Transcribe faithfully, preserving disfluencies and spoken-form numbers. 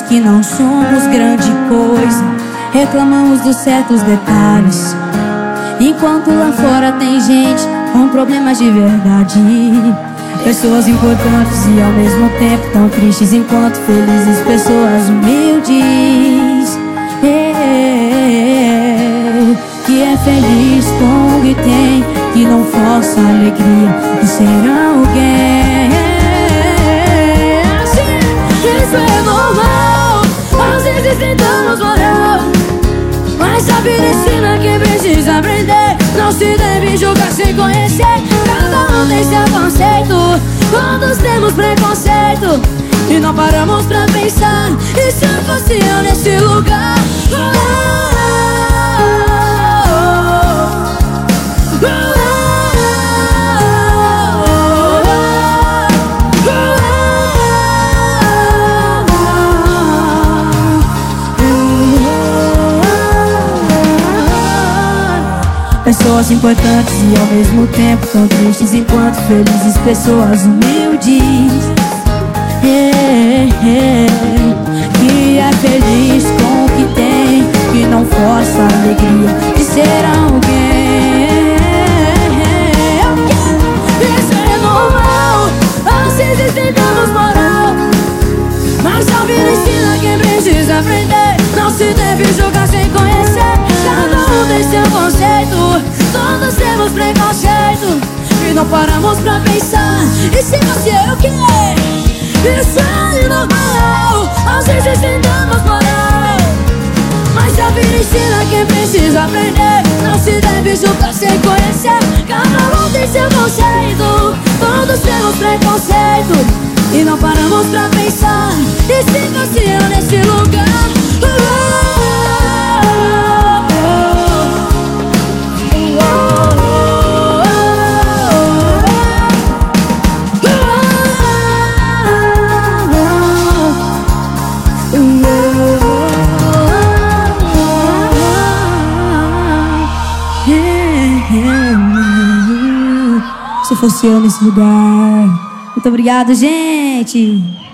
que não somos grande coisa, reclamamos dos certos detalhes, enquanto lá fora tem gente com problemas de verdade. Pessoas importantes e ao mesmo tempo tão tristes, enquanto felizes, pessoas humildes, é, que é feliz com o que tem, que não força a alegria de ser alguém. Assim, isso é normal, às vezes tentamos moral, mas a vida ensina quem precisa aprender. Não se deve julgar sem conhecer, cada um tem seu conceito, todos temos preconceito e não paramos pra pensar. E se eu fosse eu nesse lugar? Pessoas importantes e ao mesmo tempo tão tristes, enquanto felizes, pessoas humildes, é, é, que é feliz com o que tem, que não força a alegria de ser alguém. Isso é normal, às vezes tentamos moral, mas a vida ensina quem precisa aprender. Não se deve julgar sem conhecer, cada um tem seu conceito, todos temos preconceito e não paramos pra pensar. E se você é o quê? Isso é normal, às vezes tentamos moral, mas a vida ensina quem precisa aprender. Não se deve julgar sem conhecer, cada um tem seu conceito, todos temos preconceito e não paramos pra pensar. E se fosse eu nesse lugar? Se fosse eu nesse lugar. Muito obrigado, gente.